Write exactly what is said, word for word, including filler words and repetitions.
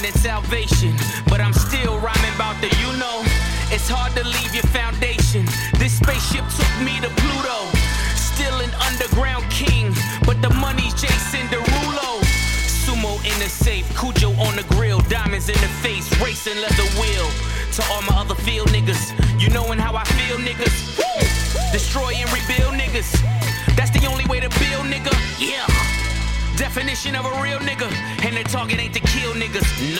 and salvation, but I'm still rhyming about the you know. It's hard to leave your foundation. This spaceship took me to Pluto. Still an underground king, but the money's Jason Derulo. Sumo in the safe, Cujo on the grill, diamonds in the face, racing leather wheel. To all my other field niggas, you knowin' how I feel, niggas. Woo! Destroy and rebuild, niggas. That's the only way to build, nigga. Yeah. Definition of a real nigga, and the target ain't to kill niggas. No.